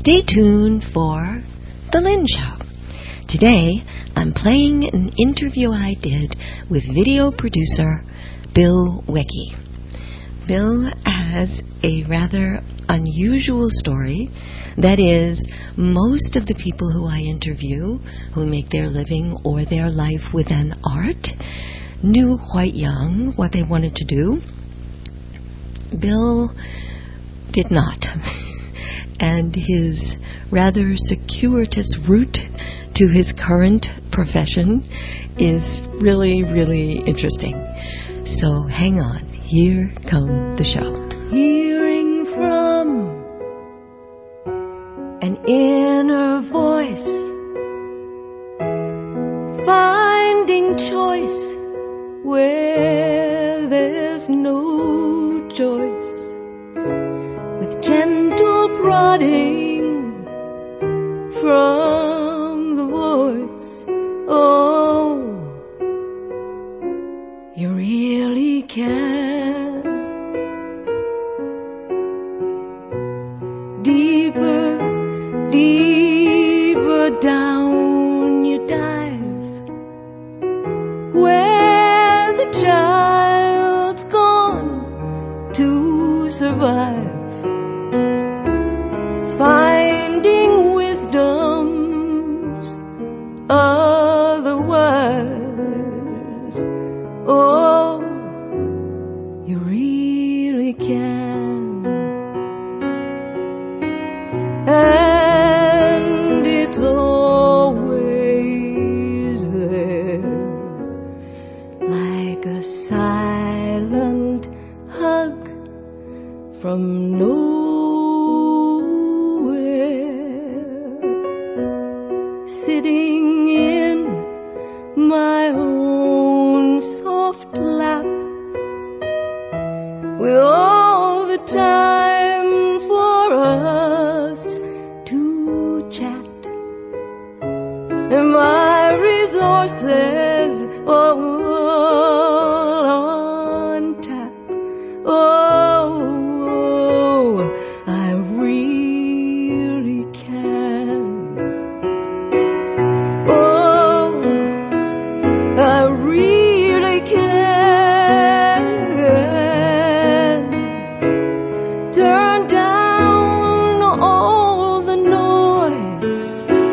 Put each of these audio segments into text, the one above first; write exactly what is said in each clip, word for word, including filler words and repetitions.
Stay tuned for The Lynn Show. Today, I'm playing an interview I did with video producer Bill Wecke. Bill has a rather unusual story. That is, most of the people who I interview, who make their living or their life within art, knew quite young what they wanted to do. Bill did not. And his rather circuitous route to his current profession is really, really interesting. So hang on. Here comes the show. Hearing from an inner voice, finding choice where there's no choice, with gentle prodding from the woods. Oh, you really can. Deeper, deeper down you dive, where the child's gone to survive, finding wisdom's other words. Oh, you really can. And it's always there, like a silent hug from nowhere, sitting in my own soft lap, with all the time for us to chat, and my resources all on tap. Oh, I really can. Oh, I really can. Turn down all the noise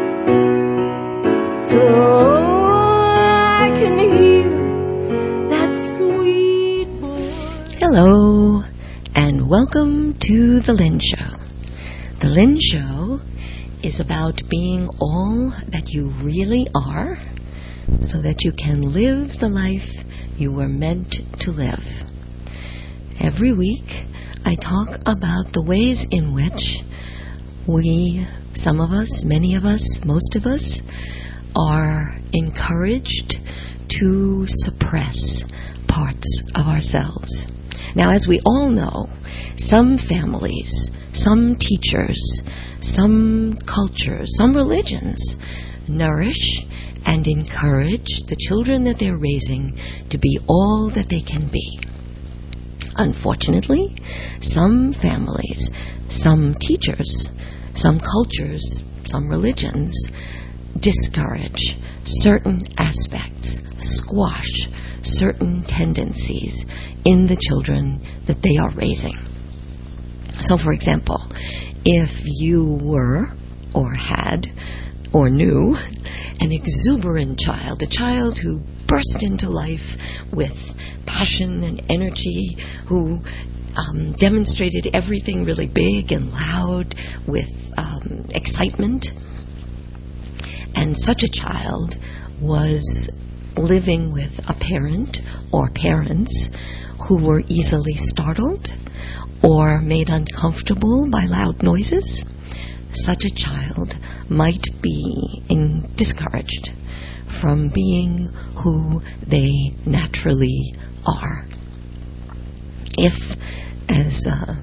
so I can hear that sweet voice. Hello, and welcome to The Lynn Show. The Lynn Show is about being all that you really are, so that you can live the life you were meant to live. Every week, I talk about the ways in which we, some of us, many of us, most of us, are encouraged to suppress parts of ourselves. Now, as we all know, some families, some teachers, some cultures, some religions nourish and encourage the children that they're raising to be all that they can be. Unfortunately, some families, some teachers, some cultures, some religions discourage certain aspects, squash certain tendencies in the children that they are raising. So, for example, if you were or had or knew an exuberant child, a child who burst into life with passion and energy, who um, demonstrated everything really big and loud with um, excitement, and such a child was living with a parent or parents who were easily startled or made uncomfortable by loud noises, such a child might be in, discouraged from being who they naturally are. If, as uh,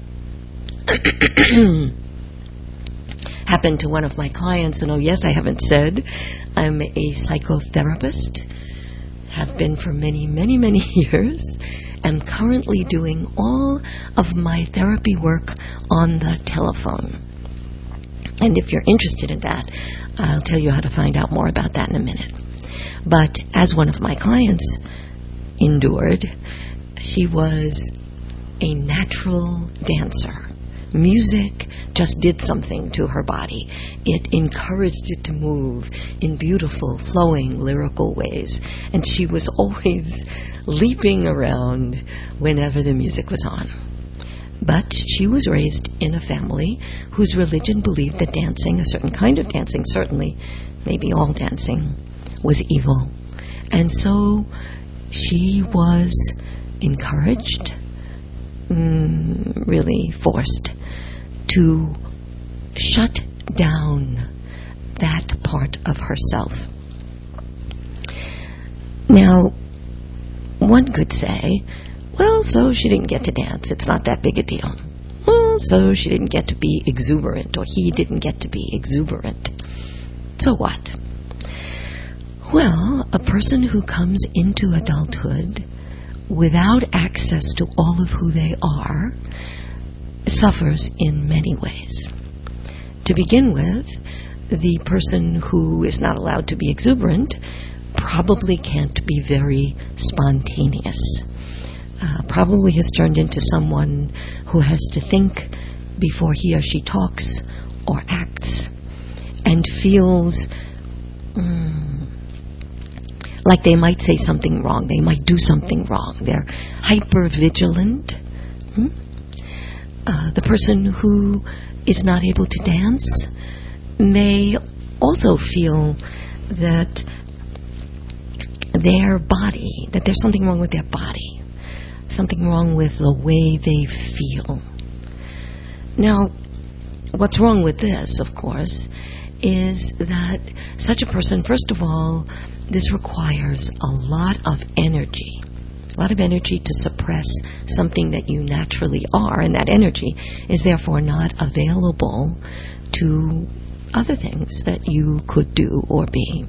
happened to one of my clients, and oh yes, I haven't said, I'm a psychotherapist, have been for many, many, many years, am currently doing all of my therapy work on the telephone. And if you're interested in that, I'll tell you how to find out more about that in a minute. But as one of my clients endured, she was a natural dancer. Music just did something to her body. It encouraged it to move in beautiful, flowing, lyrical ways. And she was always leaping around whenever the music was on. But she was raised in a family whose religion believed that dancing, a certain kind of dancing, certainly, maybe all dancing, was evil. And so she was encouraged, mm, really forced, to shut down that part of herself. Now, one could say, well, so she didn't get to dance. It's not that big a deal. Well, so she didn't get to be exuberant, or he didn't get to be exuberant. So what? Well, a person who comes into adulthood without access to all of who they are suffers in many ways. To begin with, the person who is not allowed to be exuberant probably can't be very spontaneous. Uh, probably has turned into someone who has to think before he or she talks or acts, and feels mm, like they might say something wrong, they might do something wrong. They're hyper-vigilant. Hmm? Uh, the person who is not able to dance may also feel that their body, that there's something wrong with their body, something wrong with the way they feel. Now, what's wrong with this, of course, is that such a person, first of all, this requires a lot of energy. A lot of energy to suppress something that you naturally are, and that energy is therefore not available to other things that you could do or be.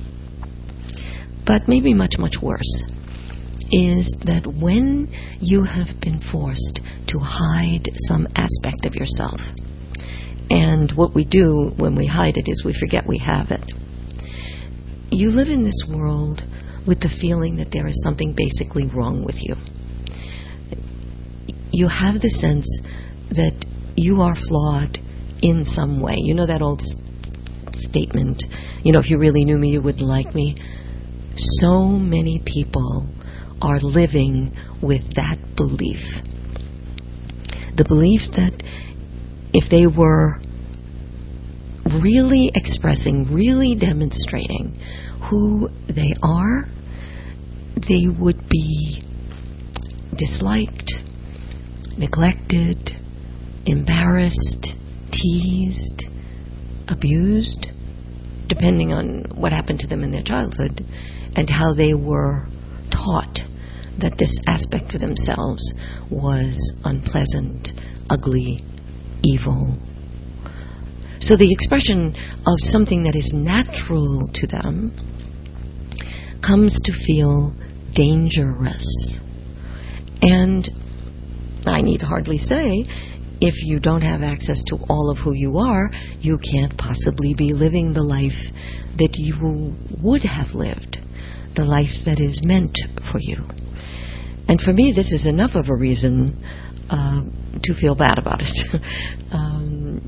But maybe much, much worse is that when you have been forced to hide some aspect of yourself, and what we do when we hide it is we forget we have it, you live in this world with the feeling that there is something basically wrong with you. You have the sense that you are flawed in some way. You know that old s- statement, you know, if you really knew me, you wouldn't like me. So many people are living with that belief. The belief that if they were really expressing, really demonstrating who they are, they would be disliked, neglected, embarrassed, teased, abused, depending on what happened to them in their childhood and how they were taught that this aspect of themselves was unpleasant, ugly, evil. So the expression of something that is natural to them comes to feel dangerous. And I need hardly say, if you don't have access to all of who you are, you can't possibly be living the life that you would have lived, the life that is meant for you. And for me, this is enough of a reason uh, to feel bad about it. um,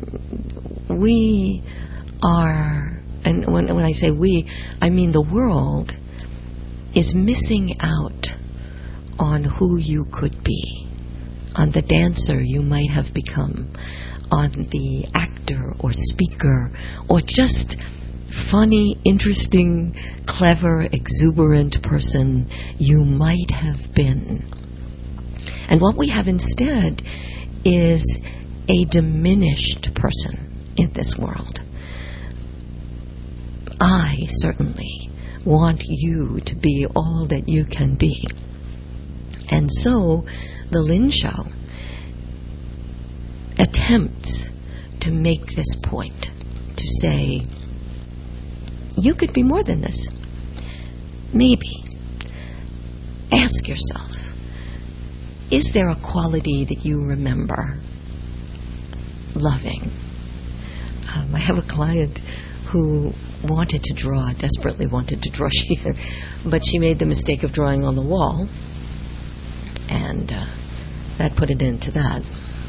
we are, and when, when I say we, I mean the world is missing out on who you could be, on the dancer you might have become, on the actor or speaker, or just funny, interesting, clever, exuberant person you might have been. And what we have instead is a diminished person in this world. I certainly want you to be all that you can be. And so the Lin Show attempts to make this point, to say, you could be more than this. Maybe. Ask yourself, is there a quality that you remember loving, Um, I have a client who wanted to draw, desperately wanted to draw, she, but she made the mistake of drawing on the wall, and uh, that put an end to that.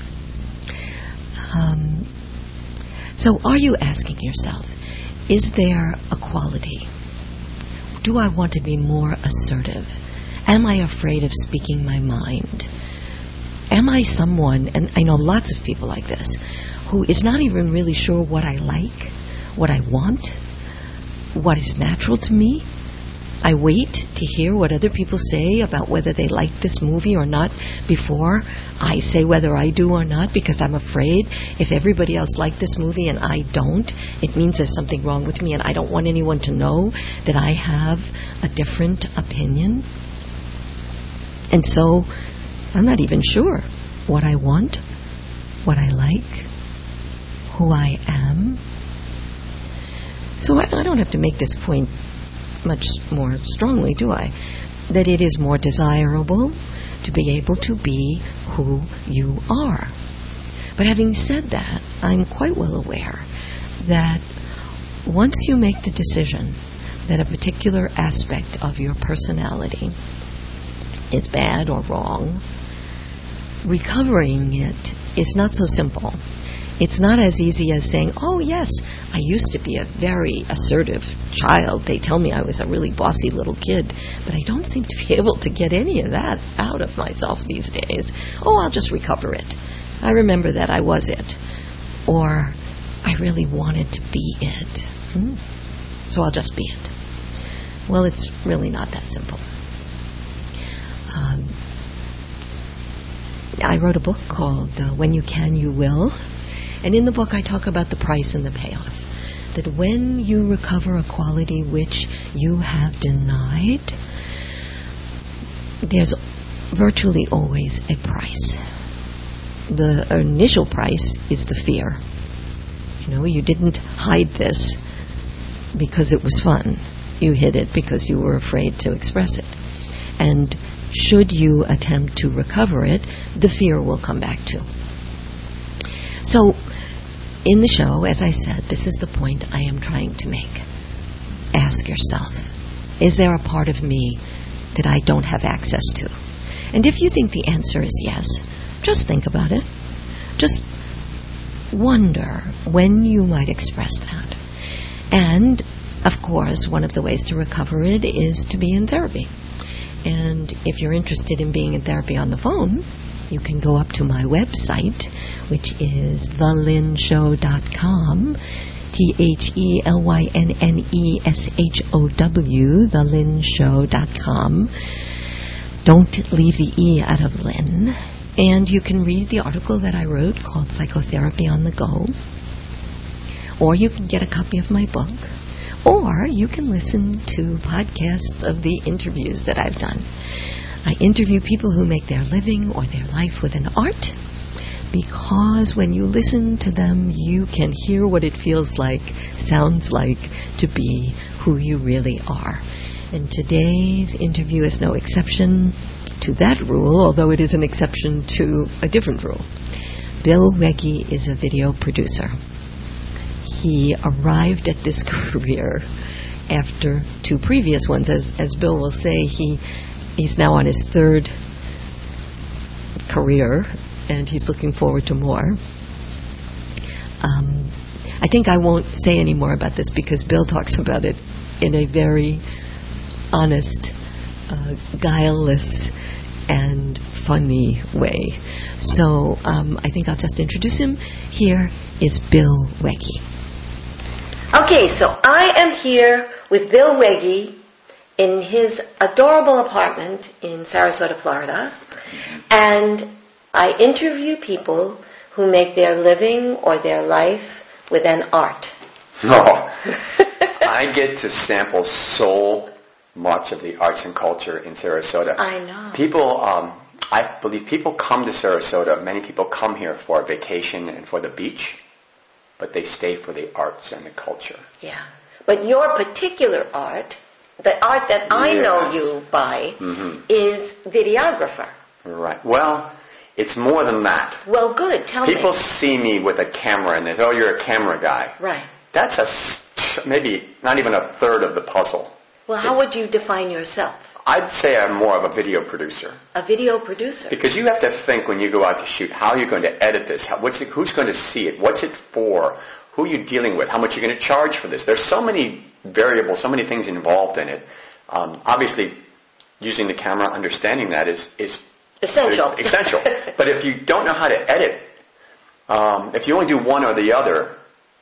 Um, so are you asking yourself, is there a quality? Do I want to be more assertive? Am I afraid of speaking my mind? Am I someone, and I know lots of people like this, who is not even really sure what I like, what I want, what is natural to me? I wait to hear what other people say about whether they like this movie or not before I say whether I do or not, because I'm afraid if everybody else liked this movie and I don't, it means there's something wrong with me, and I don't want anyone to know that I have a different opinion. And so I'm not even sure what I want, what I like, who I am. So I, I don't have to make this point much more strongly, do I? That it is more desirable to be able to be who you are. But having said that, I'm quite well aware that once you make the decision that a particular aspect of your personality is bad or wrong, recovering it is not so simple. It's not as easy as saying, oh yes, I used to be a very assertive child. They tell me I was a really bossy little kid, but I don't seem to be able to get any of that out of myself these days. Oh, I'll just recover it. I remember that I was it. Or, I really wanted to be it. Hmm. So I'll just be it. Well, it's really not that simple. Um, I wrote a book called uh, When You Can, You Will. And in the book I talk about the price and the payoff. That when you recover a quality which you have denied, there's virtually always a price. The initial price is the fear. You know, you didn't hide this because it was fun. You hid it because you were afraid to express it. And should you attempt to recover it, the fear will come back too. So, in the show, as I said, this is the point I am trying to make. Ask yourself, is there a part of me that I don't have access to? And if you think the answer is yes, just think about it. Just wonder when you might express that. And, of course, one of the ways to recover it is to be in therapy. And if you're interested in being in therapy on the phone, you can go up to my website, which is the lynn show dot com, T H E L Y N N E S H O W, the lynn show dot com. Don't leave the E out of Lynn. And you can read the article that I wrote called Psychotherapy on the Go. Or you can get a copy of my book. Or you can listen to podcasts of the interviews that I've done. I interview people who make their living or their life with an art, because when you listen to them, you can hear what it feels like, sounds like, to be who you really are. And today's interview is no exception to that rule, although it is an exception to a different rule. Bill Wege is a video producer. He arrived at this career after two previous ones. As, as Bill will say, he He's now on his third career, and he's looking forward to more. Um, I think I won't say any more about this because Bill talks about it in a very honest, uh, guileless, and funny way. So um, I think I'll just introduce him. Here is Bill Wege. Okay, so I am here with Bill Wege in his adorable apartment in Sarasota, Florida, and I interview people who make their living or their life with an art. No, I get to sample so much of the arts and culture in Sarasota. I know. People, um, I believe people come to Sarasota, many people come here for a vacation and for the beach, but they stay for the arts and the culture. Yeah, but your particular art, the art that I yes. know you by, mm-hmm. is videographer. Right. Well, It's more than that. Well, good. Tell People me. see me with a camera and they say, oh, you're a camera guy. Right. That's a, maybe not even a third of the puzzle. Well, how would you define yourself? I'd say I'm more of a video producer. A video producer? Because you have to think when you go out to shoot, how are you going to edit this? How, what's it, who's going to see it? What's it for? Who are you dealing with? How much are you going to charge for this? There's so many variables, so many things involved in it. Um, obviously, using the camera, understanding that is, is essential. essential. But if you don't know how to edit, um, if you only do one or the other,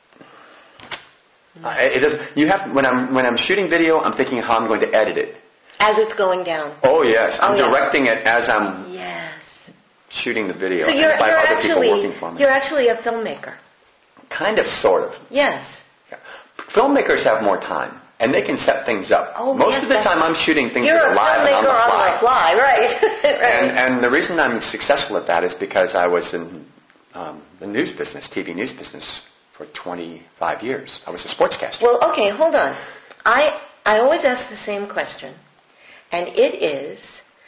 uh, it doesn't. You have when I'm when I'm shooting video, I'm thinking how I'm going to edit it. As it's going down. Oh yes, I'm oh, yes. directing it as I'm yes. shooting the video. So you're, and by you're other actually people working for me. you're actually a filmmaker. Kind of, sort of. Yes. Yeah. Filmmakers have more time, and they can set things up. Oh, Most yes, of the time, I'm shooting things you're that are live and on the fly. on the fly, right? right. And, and the reason I'm successful at that is because I was in um, the news business, T V news business, for twenty-five years. I was a sportscaster. Well, okay, hold on. I I always ask the same question, and it is,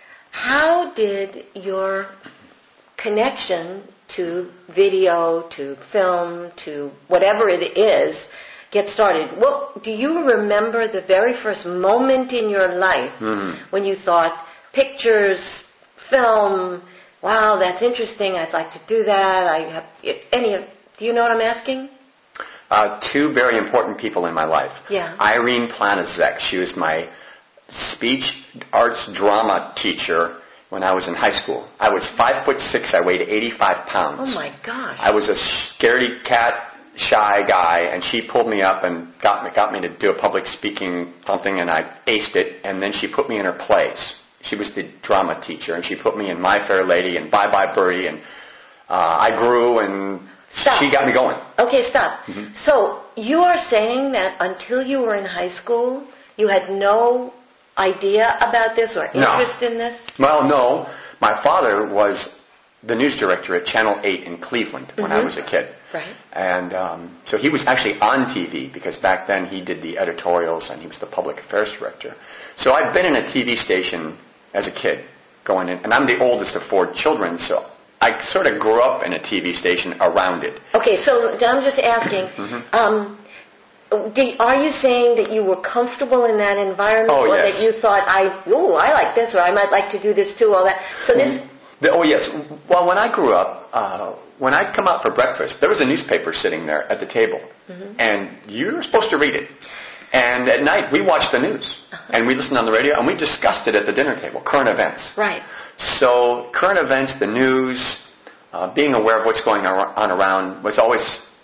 how did your connection to video, to film, to whatever it is, get started? What do you remember the very first moment in your life mm-hmm. when you thought, pictures, film, wow, that's interesting, I'd like to do that, I have any of, do you know what I'm asking? Uh, two very important people in my life. Yeah. Irene Planazek, she was my speech arts drama teacher when I was in high school. I was five foot six, I weighed eighty-five pounds. Oh my gosh. I was a scaredy cat, shy guy, and she pulled me up and got me, got me to do a public speaking something, and I aced it, and then she put me in her plays. She was the drama teacher, and she put me in My Fair Lady and Bye Bye Birdie, and uh, I grew, and stop. She got me going. Okay, stop. Mm-hmm. So you are saying that until you were in high school, you had no idea about this or interest no. in this? Well, no. My father was the news director at Channel eight in Cleveland mm-hmm. when I was a kid. Right. And um, so he was actually on T V because back then he did the editorials and he was the public affairs director. So I've been in a T V station as a kid going in, and I'm the oldest of four children, so I sort of grew up in a T V station around it. Okay, so I'm just asking, mm-hmm. um, did, are you saying that you were comfortable in that environment, oh, or yes. that you thought, I, ooh, I like this, or I might like to do this too, all that? So this. The, oh yes. Well, when I grew up, uh, when I'd come out for breakfast, there was a newspaper sitting there at the table, mm-hmm. and you were supposed to read it. And at night, we watched the news, uh-huh. and we listened on the radio, and we discussed it at the dinner table, current events. Right. So current events, the news, uh, being aware of what's going on around was always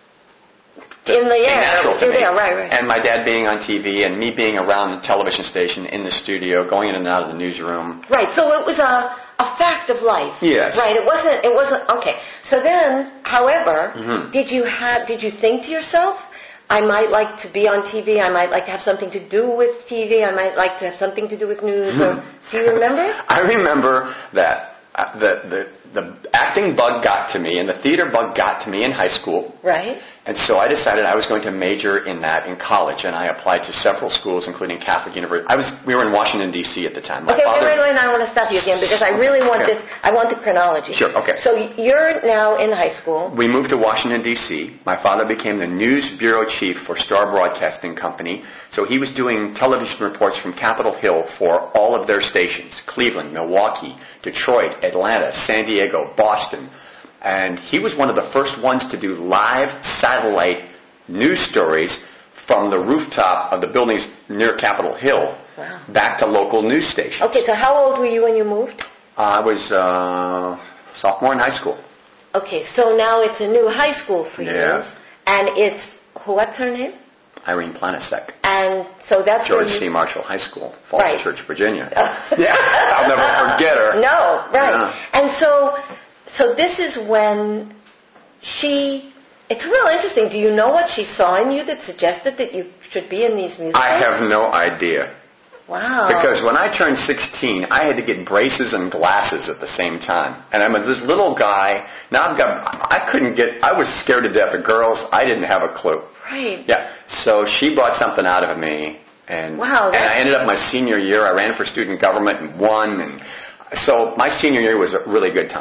in the air. natural to me. There, right, right. And my dad being on T V, and me being around the television station, in the studio, going in and out of the newsroom. Right. So it was a a fact of life. Yes. Right. It wasn't. It wasn't. Okay. So then, however, mm-hmm. did you have? Did you think to yourself, I might like to be on T V. I might like to have something to do with T V. I might like to have something to do with news. Or, do you remember? I remember that uh, the, the the acting bug got to me, and the theater bug got to me in high school. Right. And so I decided I was going to major in that in college, and I applied to several schools, including Catholic University. I was we were in Washington D C at the time. My okay, father, wait, wait, wait. I want to stop you again because I really want okay. this. I want the chronology. Sure. Okay. So you're now in high school. We moved to Washington D C. My father became the news bureau chief for Star Broadcasting Company. So he was doing television reports from Capitol Hill for all of their stations: Cleveland, Milwaukee, Detroit, Atlanta, San Diego, Boston. And he was one of the first ones to do live satellite news stories from the rooftop of the buildings near Capitol Hill wow. back to local news stations. Okay, so how old were you when you moved? Uh, I was uh, sophomore in high school. Okay, so now it's a new high school for you. Yes. And it's, what's her name? Irene Planasek. And so that's George you... C. Marshall High School, Falls right. Church, Virginia. Yeah, I'll never forget her. No, right. Yeah. And so, so this is when she... It's real interesting. Do you know what she saw in you that suggested that you should be in these musicals? I have no idea. Wow. Because when I turned sixteen, I had to get braces and glasses at the same time. And I'm this little guy. Now I've got, I couldn't get, I was scared to death of girls. I didn't have a clue. Right. Yeah. So she brought something out of me. And, wow, and I ended up my senior year, I ran for student government and won. And so my senior year was a really good time.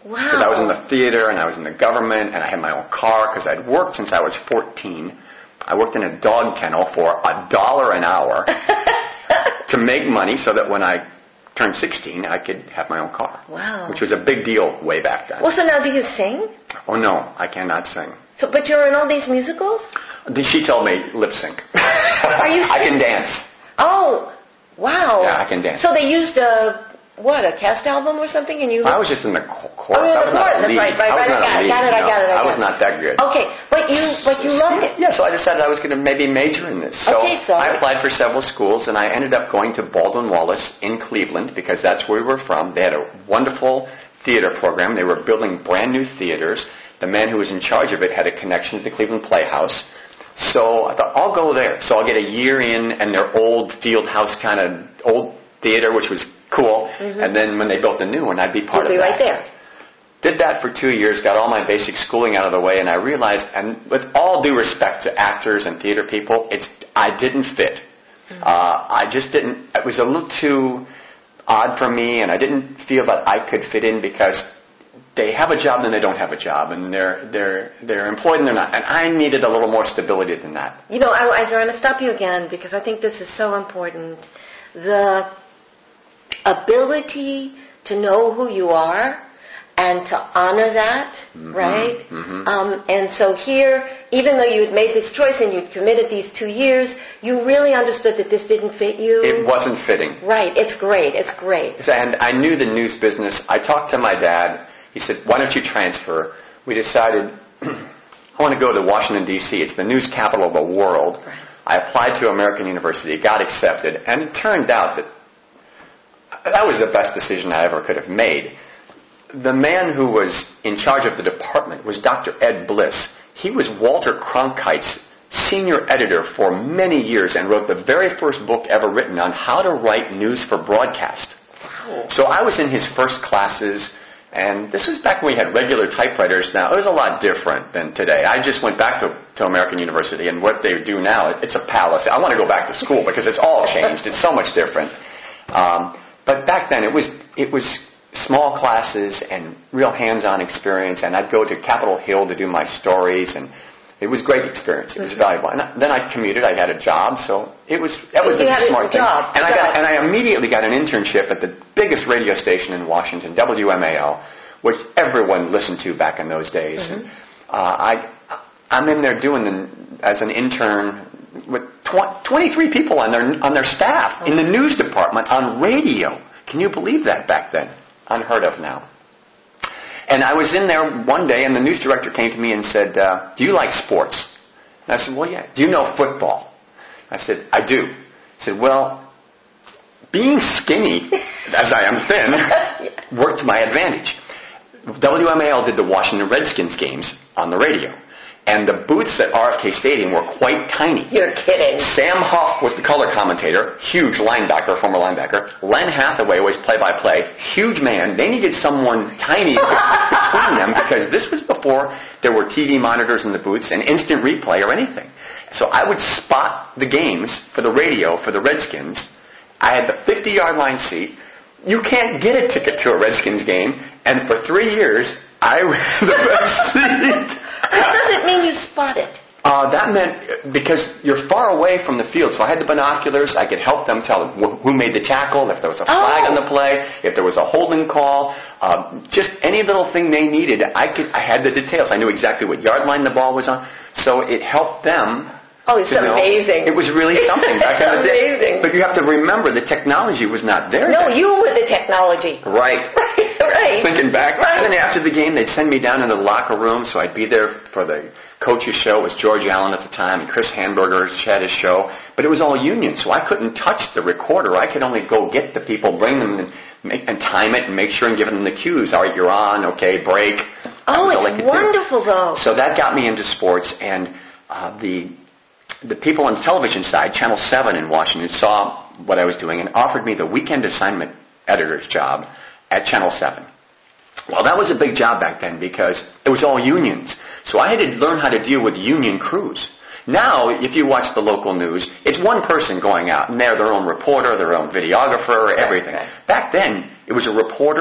Wow. Because I was in the theater and I was in the government and I had my own car because I'd worked since I was fourteen. I worked in a dog kennel for a dollar an hour to make money so that when I turned sixteen, I could have my own car. Wow. Which was a big deal way back then. Well, so now do you sing? Oh, no, I cannot sing. So, but you're in all these musicals? She told me lip sync. Are you I can dance. Oh, wow. Yeah, I can dance. So they used a, what, a cast album or something? And you? I was just in the chorus. Oh, in the I was chorus, not a that's lead. right, right, I was right. not I got, a lead. got it, I no. got it, I got I was it. not that good. Okay, but you, but you loved it. Yeah, so I decided I was going to maybe major in this. So, okay, so I applied for several schools, and I ended up going to Baldwin Wallace in Cleveland because that's where we were from. They had a wonderful theater program. They were building brand new theaters. The man who was in charge of it had a connection to the Cleveland Playhouse. So I thought, I'll go there. So I'll get a year in and their old field house kind of old theater, which was cool. Mm-hmm. And then when they built the new one, I'd be part You'll of be that. right there. Did that for two years, got all my basic schooling out of the way, and I realized, and with all due respect to actors and theater people, it's I didn't fit. Mm-hmm. Uh, I just didn't, it was a little too odd for me, and I didn't feel that I could fit in because they have a job and they don't have a job, and they're they're they're employed and they're not. And I needed a little more stability than that. You know, I, I want to stop you again because I think this is so important. The ability to know who you are and to honor that, mm-hmm. right? Mm-hmm. Um, and so here, even though you had made this choice and you'd committed these two years, you really understood that this didn't fit you. It wasn't fitting. Right. It's great. It's great. And I knew the news business. I talked to my dad. He said, why don't you transfer? We decided, I want to go to Washington, D C It's the news capital of the world. Right. I applied to American University, got accepted, and it turned out that that was the best decision I ever could have made. The man who was in charge of the department was Doctor Ed Bliss. He was Walter Cronkite's senior editor for many years and wrote the very first book ever written on how to write news for broadcast. Wow. So I was in his first classes. And this was back when we had regular typewriters. Now, it was a lot different than today. I just went back to, to American University, and what they do now, it's a palace. I want to go back to school because it's all changed. It's so much different. Um, but back then, it was it was small classes and real hands-on experience, and I'd go to Capitol Hill to do my stories, and it was a great experience. It was mm-hmm. valuable. And I, then I commuted. I had a job, so it was that was you a had smart a thing. job. And I job. got and I immediately got an internship at the biggest radio station in Washington, W M A L, which everyone listened to back in those days. Mm-hmm. And, uh, I I'm in there doing the, as an intern with tw- twenty-three people on their on their staff oh. in the news department on radio. Can you believe that back then? Unheard of now. And I was in there one day, and the news director came to me and said, uh, do you like sports? And I said, well, yeah. Do you know football? I said, I do. He said, well, being skinny, as I am thin, worked to my advantage. W M A L did the Washington Redskins games on the radio. And the booths at R F K Stadium were quite tiny. You're kidding. Sam Huff was the color commentator, huge linebacker, former linebacker. Len Hathaway was play-by-play, huge man. They needed someone tiny between them because this was before there were T V monitors in the booths and instant replay or anything. So I would spot the games for the radio for the Redskins. I had the fifty-yard line seat. You can't get a ticket to a Redskins game. And for three years, I ran the best seat. What does it mean you spot it? Uh, that meant because you're far away from the field. So I had the binoculars. I could help them tell wh- who made the tackle, if there was a flag oh. on the play, if there was a holding call, uh, just any little thing they needed. I could. I had the details. I knew exactly what yard line the ball was on. So it helped them. Oh, it's amazing. Know. It was really something back in the day. Amazing. But you have to remember the technology was not there. No, then. you were the technology. Right. Right, right. Thinking back. Right. And then after the game, they'd send me down into the locker room, so I'd be there for the coach's show. It was George Allen at the time, and Chris Hamburger had his show. But it was all union, so I couldn't touch the recorder. I could only go get the people, bring them, and, make, and time it, and make sure and give them the cues. All right, you're on. Okay, break. Oh, it's wonderful, do. though. So that got me into sports, and uh, the... The people on the television side, Channel seven in Washington, saw what I was doing and offered me the weekend assignment editor's job at Channel seven. Well, that was a big job back then because it was all unions. So I had to learn how to deal with union crews. Now, if you watch the local news, it's one person going out, and they're their own reporter, their own videographer, everything. Okay. Back then, it was a reporter,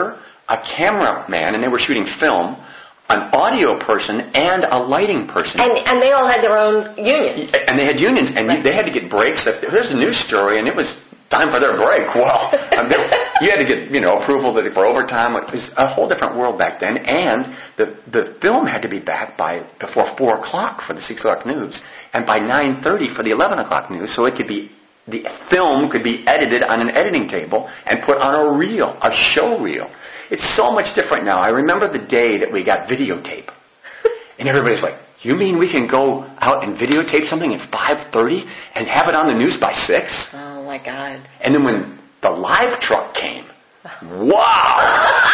a cameraman, and they were shooting film, an audio person, and a lighting person. And and they all had their own unions. And they had unions, and right. you, they had to get breaks. If there's a news story, and it was time for their break. Well, you had to get, you know, approval for overtime. It was a whole different world back then. And the the film had to be back by before four o'clock for the six o'clock news, and by nine thirty for the eleven o'clock news, so it could be the film could be edited on an editing table and put on a reel, a show reel. It's so much different now. I remember the day that we got videotape, and everybody's like, "You mean we can go out and videotape something at five thirty and have it on the news by six?" Oh my God! And then when the live truck came, wow!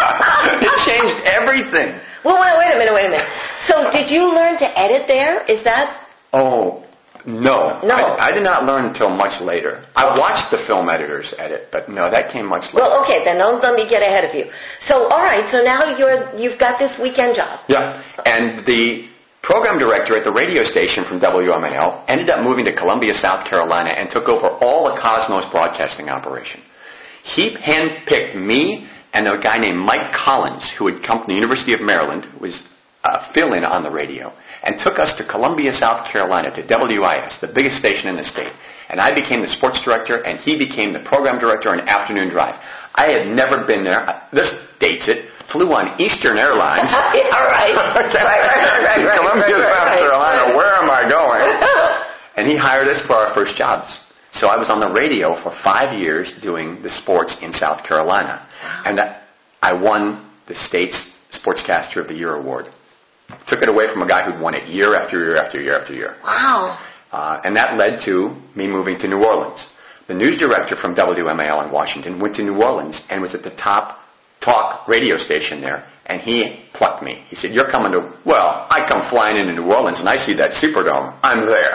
It changed everything. Well, wait, wait a minute, wait a minute. So, did you learn to edit there? Is that? Oh. No, no. I, I did not learn until much later. I watched the film editors edit, but no, that came much later. Well, okay, then don't let me get ahead of you. So, all right, so now you're you've got this weekend job. Yeah, and the program director at the radio station from W M A L ended up moving to Columbia, South Carolina, and took over all the Cosmos broadcasting operation. He handpicked me and a guy named Mike Collins, who had come from the University of Maryland, who was uh, fill-in on the radio, and took us to Columbia, South Carolina, to W I S, the biggest station in the state. And I became the sports director, and he became the program director on Afternoon Drive. I had never been there. This dates it. Flew on Eastern Airlines. All right. right, right, right, right, Columbia, right, right, South right, Carolina, right. where am I going? And he hired us for our first jobs. So I was on the radio for five years doing the sports in South Carolina. And I won the state's Sportscaster of the Year award. Took it away from a guy who'd won it year after year after year after year. Wow. Uh, and that led to me moving to New Orleans. The news director from W M A L in Washington went to New Orleans and was at the top talk radio station there, and he plucked me. He said, "You're coming to," well, I come flying into New Orleans and I see that Superdome. I'm there.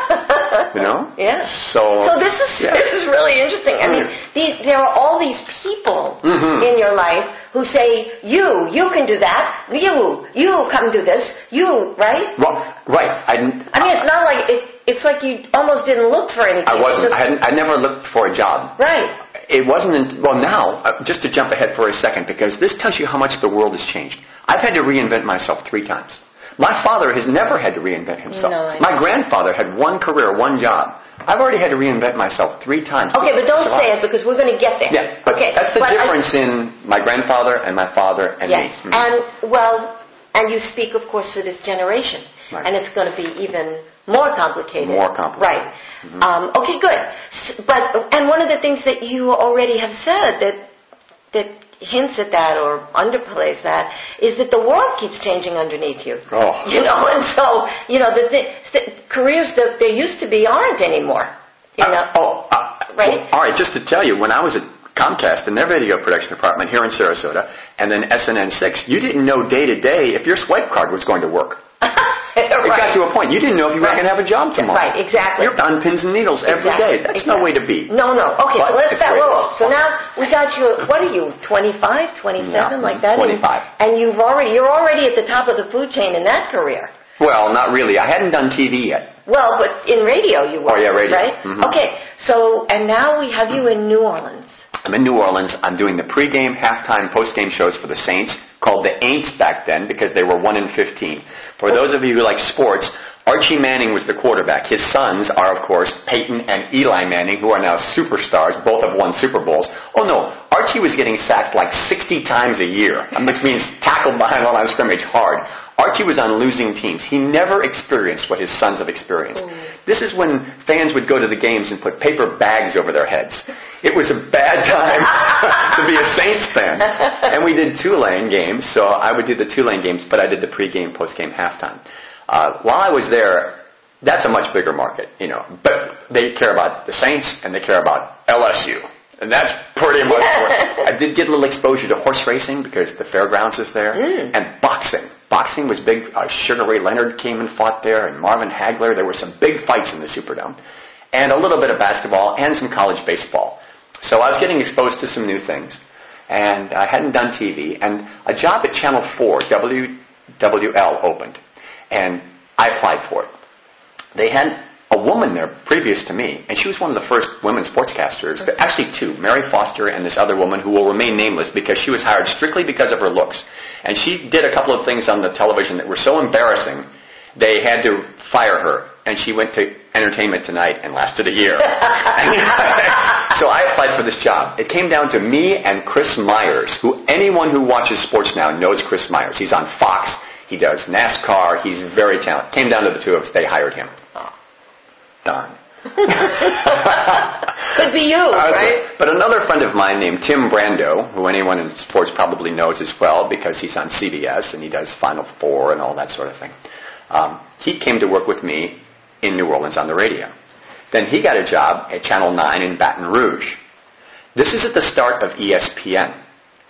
You know? Yeah. So, so this is yeah. this is really interesting. I mean, the, there are all these people mm-hmm. in your life who say, you, you can do that. You, you come do this. You, right? Well, right. I, I mean, it's not like, it, it's like you almost didn't look for anything. I wasn't. Just, I, hadn't, I never looked for a job. Right. It wasn't, in, well now, uh, just to jump ahead for a second, because this tells you how much the world has changed. I've had to reinvent myself three times. My father has never had to reinvent himself. No, I My know. grandfather had one career, one job. I've already had to reinvent myself three times. Okay, but don't survive. say it because we're going to get there. Yeah, but okay, that's the but difference I, in my grandfather and my father and yes, me. Mm-hmm. and, well, and you speak, of course, for this generation. Right. And it's going to be even more complicated. More complicated. Right. Mm-hmm. Um, okay, good. S- but and one of the things that you already have said that that hints at that or underplays that is that the world keeps changing underneath you. Oh. You know, and so you know the, the, the careers that there used to be aren't anymore. You know. Uh, oh, uh, right. Well, all right. Just to tell you, when I was at Comcast in their video production department here in Sarasota, and then S N N six, you didn't know day to day if your swipe card was going to work. It right. got to a point. You didn't know if you were right. going to have a job tomorrow. Right, exactly. You're on pins and needles every exactly. day. That's exactly. no way to be. No, no. Okay, But so let's it's start. the way it Whoa, is. So now we got you. What are you? twenty-five, twenty-seven, Yeah, like that? twenty-five. And, and you've already you're already at the top of the food chain in that career. Well, not really. I hadn't done T V yet. Well, but in radio you were. Oh, yeah, radio. Right. Mm-hmm. Okay. So and now we have you in New Orleans. I'm in New Orleans. I'm doing the pregame, halftime, postgame shows for the Saints, called the Aints back then because they were one in fifteen. For those of you who like sports, Archie Manning was the quarterback. His sons are, of course, Peyton and Eli Manning, who are now superstars. Both have won Super Bowls. Oh, no. Archie was getting sacked like sixty times a year, which means tackled behind the line of scrimmage hard. Archie was on losing teams. He never experienced what his sons have experienced. Mm. This is when fans would go to the games and put paper bags over their heads. It was a bad time to be a Saints fan. And we did Tulane games, so I would do the Tulane games, but I did the pregame, postgame, halftime. Uh, while I was there, that's a much bigger market, you know. But they care about the Saints and they care about L S U. And that's pretty much what I did get a little exposure to horse racing because the fairgrounds is there. Mm. And boxing. Boxing was big. Uh, Sugar Ray Leonard came and fought there, and Marvin Hagler. There were some big fights in the Superdome. And a little bit of basketball and some college baseball. So I was getting exposed to some new things. And I hadn't done T V. And a job at Channel four, W W L, opened. And I applied for it. They had a a woman there previous to me, and she was one of the first women sportscasters. Actually, two. Mary Foster and this other woman who will remain nameless because she was hired strictly because of her looks. And she did a couple of things on the television that were so embarrassing, they had to fire her. And she went to Entertainment Tonight and lasted a year. So I applied for this job. It came down to me and Chris Myers, who anyone who watches sports now knows Chris Myers. He's on Fox. He does NASCAR. He's very talented. Came down to the two of us. They hired him. Oh. Darn. Could be you, right? But another friend of mine named Tim Brando, who anyone in sports probably knows as well because he's on C B S and he does Final Four and all that sort of thing. Um, he came to work with me in New Orleans on the radio. Then he got a job at Channel nine in Baton Rouge. This is at the start of E S P N.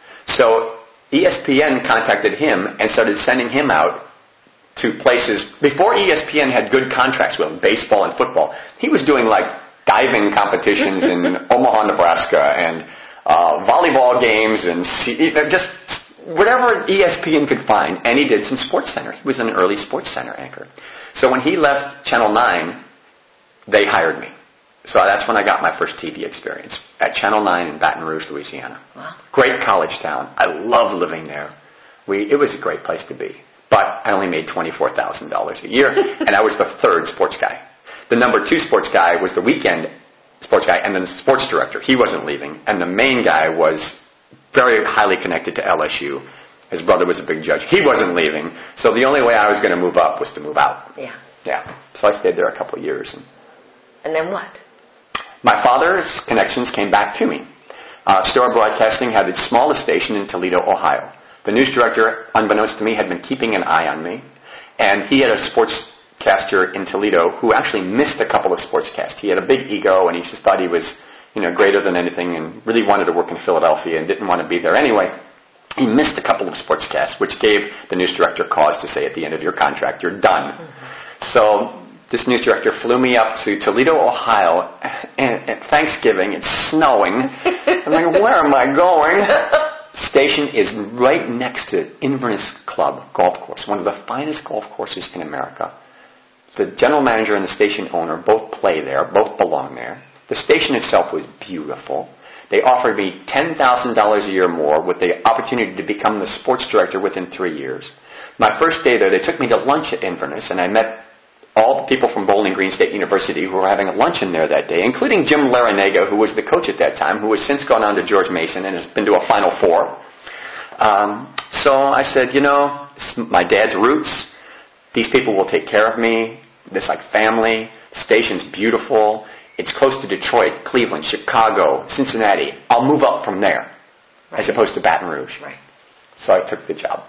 So E S P N contacted him and started sending him out to places. Before E S P N had good contracts with him, baseball and football, he was doing like diving competitions in Omaha, Nebraska, and uh, volleyball games, and just whatever E S P N could find. And he did some Sports Center. He was an early Sports Center anchor. So when he left Channel nine, they hired me. So that's when I got my first T V experience, at Channel nine in Baton Rouge, Louisiana. Wow. Great college town. I loved living there. We, it was a great place to be. But I only made twenty-four thousand dollars a year, and I was the third sports guy. The number two sports guy was the weekend sports guy, and then the sports director. He wasn't leaving. And the main guy was very highly connected to L S U. His brother was a big judge. He wasn't leaving. So the only way I was going to move up was to move out. Yeah. Yeah. So I stayed there a couple of years. And, and then what? My father's connections came back to me. Uh, Star Broadcasting had its smallest station in Toledo, Ohio. The news director, unbeknownst to me, had been keeping an eye on me. And he had a sportscaster in Toledo who actually missed a couple of sportscasts. He had a big ego, and he just thought he was, you know, greater than anything and really wanted to work in Philadelphia and didn't want to be there anyway. He missed a couple of sportscasts, which gave the news director cause to say at the end of your contract, you're done. Mm-hmm. So this news director flew me up to Toledo, Ohio, and at Thanksgiving, it's snowing. I'm like, where am I going? Station is right next to Inverness Club golf course, one of the finest golf courses in America. The general manager and the station owner both play there, both belong there. The station itself was beautiful. They offered me ten thousand dollars a year more with the opportunity to become the sports director within three years. My first day there, they took me to lunch at Inverness, and I met all the people from Bowling Green State University who were having a luncheon there that day, including Jim Larinaga, who was the coach at that time, who has since gone on to George Mason and has been to a Final Four. Um, so I said, you know, it's my dad's roots. These people will take care of me. It's like family. The station's beautiful. It's close to Detroit, Cleveland, Chicago, Cincinnati. I'll move up from there, right, as opposed to Baton Rouge. Right. So I took the job.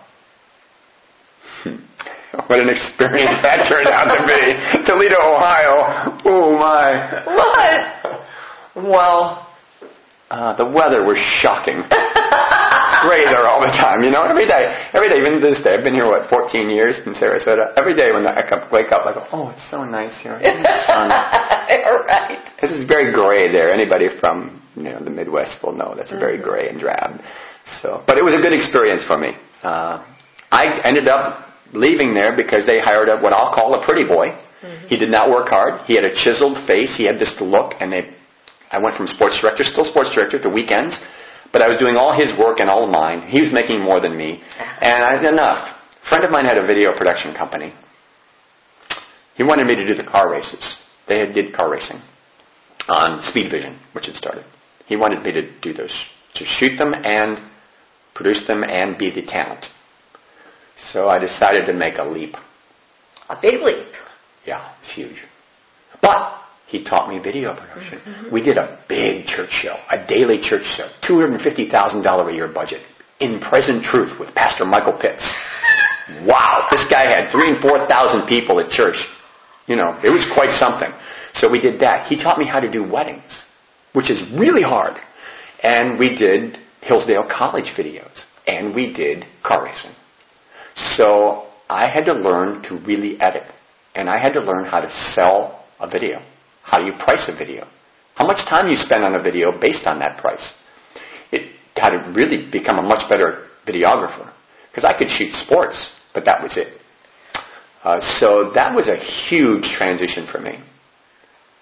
What an experience that turned out to be. Toledo, Ohio. Oh, my. What? Well, uh, the weather was shocking. It's gray there all the time, you know, every day. Every day, even to this day. I've been here, what, fourteen years in Sarasota. Every day when I wake up, I go, oh, it's so nice here. The sun. Right. This is very gray there. Anybody from, you know, the Midwest will know that's mm-hmm. very gray and drab. So, but it was a good experience for me. Uh, I ended up leaving there because they hired a, what I'll call a pretty boy. Mm-hmm. He did not work hard. He had a chiseled face. He had this look, and they, I went from sports director, still sports director, to weekends, but I was doing all his work and all of mine. He was making more than me, and I had enough. A friend of mine had a video production company. He wanted me to do the car races. They had did car racing on Speed Vision, which had started. He wanted me to do those, to shoot them and produce them and be the talent. So I decided to make a leap. A big leap. Yeah, it's huge. But he taught me video production. Mm-hmm. We did a big church show, a daily church show, two hundred fifty thousand dollars a year budget, In Present Truth with Pastor Michael Pitts. Wow, this guy had three and four thousand people at church. You know, it was quite something. So we did that. He taught me how to do weddings, which is really hard. And we did Hillsdale College videos, and we did car racing. So I had to learn to really edit, and I had to learn how to sell a video, how you price a video, how much time you spend on a video based on that price. It had to really become a much better videographer, because I could shoot sports, but that was it. Uh, so that was a huge transition for me.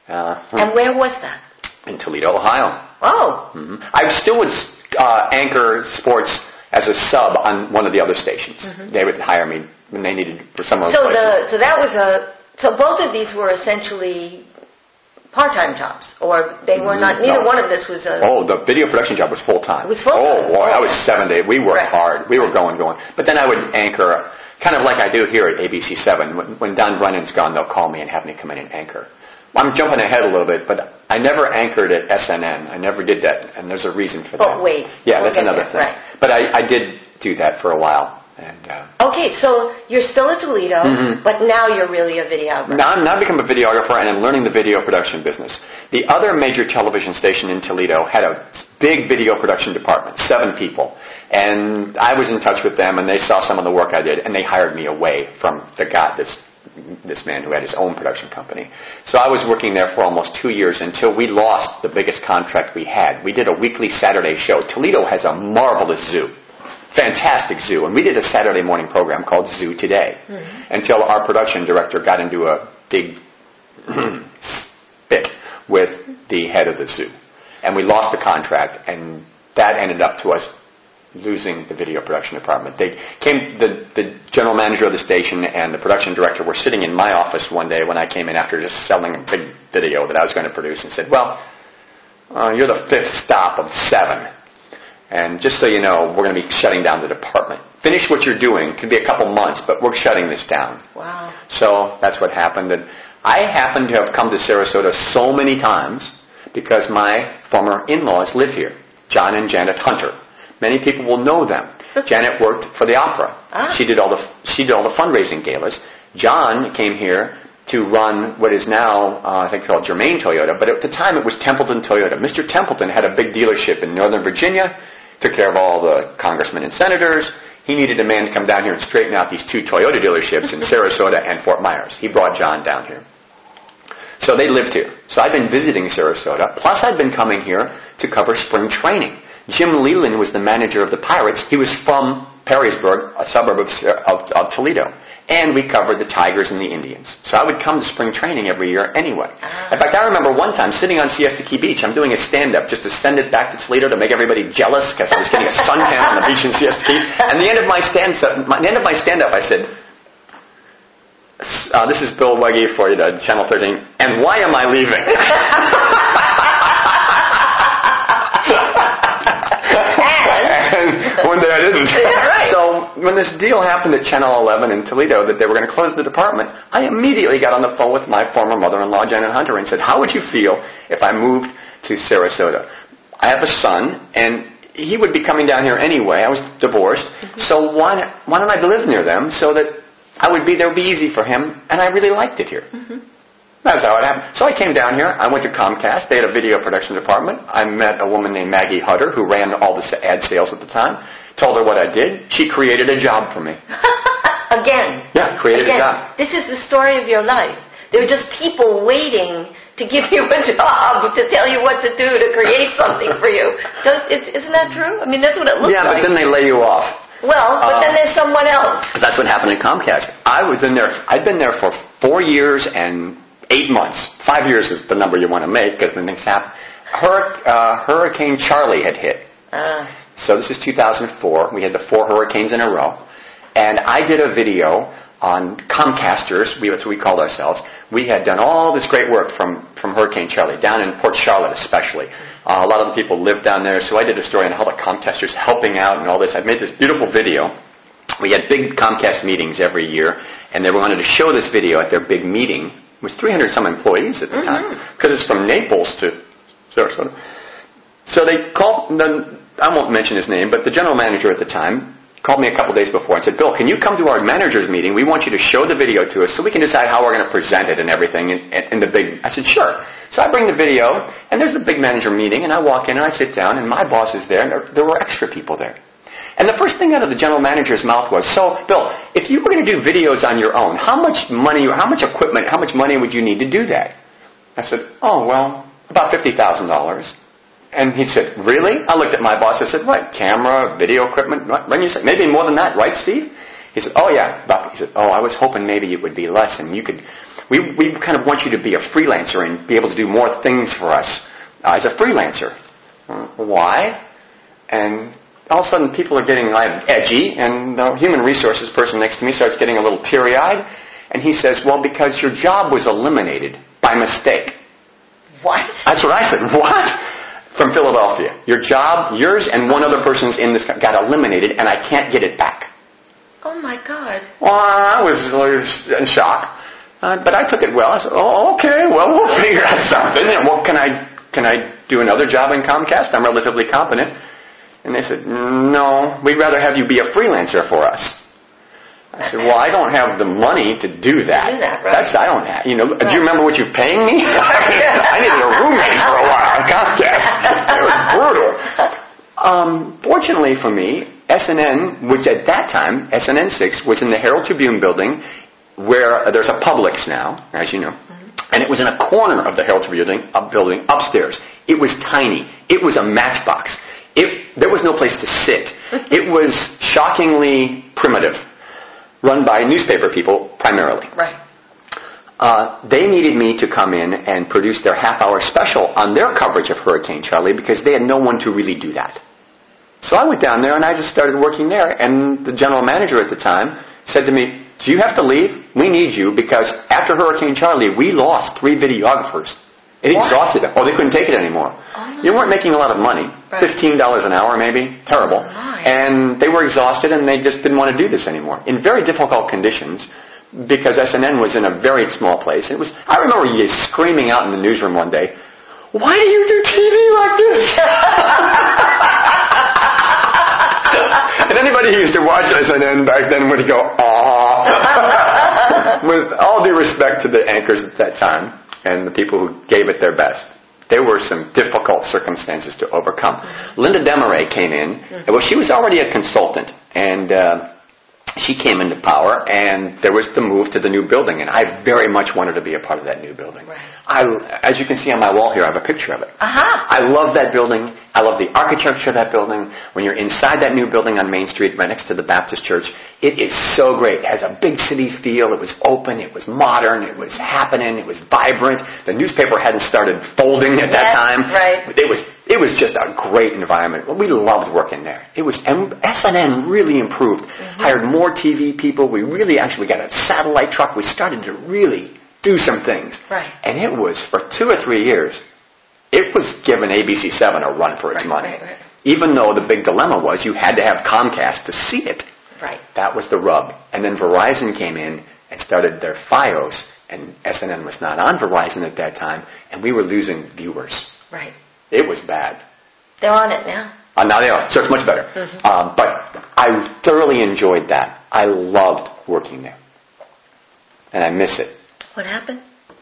Uh, And where was that? In Toledo, Ohio. Oh. Mm-hmm. I still would uh, anchor sports as a sub on one of the other stations. Mm-hmm. They would hire me when they needed for some other So place. the so that was a so both of these were essentially part-time jobs, or they were not. Neither no. one of this was a. Oh, the video production job was full time. It was full time. Oh boy, I was seven days. We worked Right. hard. We were going, going. But then I would anchor, kind of like I do here at A B C seven. When, when Don Brennan's gone, they'll call me and have me come in and anchor. I'm jumping ahead a little bit, but I never anchored at S N N. I never did that, and there's a reason for that. Oh wait. Yeah, we'll that's another there. thing. Right. But I, I did do that for a while. And uh, Okay, so you're still at Toledo, Mm-hmm. but now you're really a videographer. now, now I've become a videographer, and I'm learning the video production business. The other major television station in Toledo had a big video production department, seven people. And I was in touch with them, and they saw some of the work I did, and they hired me away from the guy, this this man who had his own production company. So I was working there for almost two years until we lost the biggest contract we had. We did a weekly Saturday show. Toledo has a marvelous zoo. Fantastic zoo. And we did a Saturday morning program called Zoo Today mm-hmm. until our production director got into a big spit with the head of the zoo. And we lost the contract, and that ended up to us losing the video production department. They came, the, the general manager of the station and the production director were sitting in my office one day when I came in after just selling a big video that I was going to produce and said, well, uh, you're the fifth stop of seven. And just so you know, we're going to be shutting down the department. Finish what you're doing. It could be a couple months, but we're shutting this down. Wow. So that's what happened. And I happen to have come to Sarasota so many times because my former in-laws live here, John and Janet Hunter. Many people will know them. Janet worked for the opera. Ah. She did all the she did all the fundraising galas. John came here to run what is now, uh, I think, called Germain Toyota, but at the time it was Templeton Toyota. Mister Templeton had a big dealership in Northern Virginia, took care of all the congressmen and senators. He needed a man to come down here and straighten out these two Toyota dealerships in Sarasota and Fort Myers. He brought John down here. So they lived here. So I've been visiting Sarasota, plus I've been coming here to cover spring training. Jim Leland was the manager of the Pirates. He was from Perrysburg, a suburb of, of, of Toledo. And we covered the Tigers and the Indians. So I would come to spring training every year anyway. Ah. In fact, I remember one time sitting on Siesta Key Beach. I'm doing a stand-up just to send it back to Toledo to make everybody jealous because I was getting a suntan on the beach in Siesta Key. And the end of my stand-up, my, the end of my stand-up, I said, uh, this is Bill Wegge for you, uh, Channel thirteen, and why am I leaving? And one day I didn't. Yeah, right. So when this deal happened at Channel eleven in Toledo that they were going to close the department, I immediately got on the phone with my former mother-in-law, Janet Hunter, and said, how would you feel if I moved to Sarasota? I have a son, and he would be coming down here anyway. I was divorced. Mm-hmm. So why, why don't I live near them so that I would be there would be easy for him, and I really liked it here. Mm-hmm. That's how it happened. So I came down here. I went to Comcast. They had a video production department. I met a woman named Maggie Hutter who ran all the ad sales at the time. Told her what I did. She created a job for me. Again. Yeah, created Again. a job. This is the story of your life. There are just people waiting to give you a job, to tell you what to do, to create something for you. Don't, it, isn't that true? I mean, that's what it looks yeah, like. but then they lay you off. Well, but Uh, then there's someone else. That's what happened at Comcast. I was in there. I'd been there for four years and eight months. Five years is the number you want to make because then things happen. Hur- uh, Hurricane Charlie had hit. Uh, So this was two thousand four. We had the four hurricanes in a row. And I did a video on Comcasters. We, that's what we called ourselves. We had done all this great work from, from Hurricane Charlie, down in Port Charlotte especially. Uh, a lot of the people lived down there. So I did a story on how the Comcasters helping out and all this. I made this beautiful video. We had big Comcast meetings every year. And they wanted to show this video at their big meeting. It was three hundred some employees at the mm-hmm. time. Because it's from Naples to Sarasota. So they called... the I won't mention his name, but the general manager at the time called me a couple days before and said, Bill, can you come to our managers meeting? We want you to show the video to us so we can decide how we're going to present it and everything in, in the big... I said, sure. So I bring the video, and there's the big manager meeting, and I walk in and I sit down, and my boss is there, and there, there were extra people there. And the first thing out of the general manager's mouth was, so, Bill, if you were going to do videos on your own, how much money, how much equipment, how much money would you need to do that? I said, oh, well, about fifty thousand dollars. And he said, really? I looked at my boss and said, what, camera, video equipment? What? When you said, maybe more than that, right, Steve? He said, oh, yeah. He said, oh, I was hoping maybe it would be less and you could we, we kind of want you to be a freelancer and be able to do more things for us uh, as a freelancer. Uh, why? And all of a sudden people are getting uh, edgy, and the human resources person next to me starts getting a little teary-eyed, and he says, well, because your job was eliminated by mistake. What? That's what I said. What? From Philadelphia. Your job, yours and one other person's in this got eliminated, and I can't get it back. Oh, my God. Well, I was, I was in shock. Uh, but I took it well. I said, oh, okay, well, we'll figure out something. And well, can I, can I do another job in Comcast? I'm relatively competent. And they said, no, we'd rather have you be a freelancer for us. I said, well, I don't have the money to do that. Do that, right. That's, I don't have, you know, right. Do you remember what you're paying me? I needed a roommate for a while at Comcast. It was brutal. Um, fortunately for me, S N N, which at that time, S N N six, was in the Herald Tribune building, where there's a Publix now, as you know. Mm-hmm. And it was in a corner of the Herald Tribune uh, building upstairs. It was tiny. It was a matchbox. It, there was no place to sit. It was shockingly primitive, run by newspaper people primarily. Right. Uh, they needed me to come in and produce their half-hour special on their coverage of Hurricane Charlie because they had no one to really do that. So I went down there and I just started working there. And the general manager at the time said to me, do you have to leave? We need you because after Hurricane Charlie, we lost three videographers. It what? exhausted them. Oh, they couldn't take it anymore. Oh, you weren't making a lot of money. Right. fifteen dollars an hour maybe. Terrible. Oh, and they were exhausted and they just didn't want to do this anymore. In very difficult conditions because S N N was in a very small place. It was. I remember you screaming out in the newsroom one day, why do you do T V like this? And anybody who used to watch S N N back then would go, aww. With all due respect to the anchors at that time and the people who gave it their best, there were some difficult circumstances to overcome. Mm-hmm. Linda Demaray came in. Mm-hmm. Well, she was already a consultant, and uh, she came into power, and there was the move to the new building, and I very much wanted to be a part of that new building. Right. I, as you can see on my wall here, I have a picture of it. Uh-huh. I love that building. I love the architecture of that building. When you're inside that new building on Main Street, right next to the Baptist Church, it is so great. It has a big city feel. It was open. It was modern. It was happening. It was vibrant. The newspaper hadn't started folding at that yes, time. Right. It was it was just a great environment. We loved working there. It was and S N N really improved. Mm-hmm. Hired more T V people. We really actually got a satellite truck. We started to really do some things. Right. And it was, for two or three years, it was giving A B C seven a run for its right, money. Right, right. Even though the big dilemma was you had to have Comcast to see it. Right. That was the rub. And then Verizon came in and started their Fios, and S N N was not on Verizon at that time, and we were losing viewers. Right. It was bad. They're on it now. Uh, now they are, so it's much better. Mm-hmm. Um, but I thoroughly enjoyed that. I loved working there. And I miss it. What happened?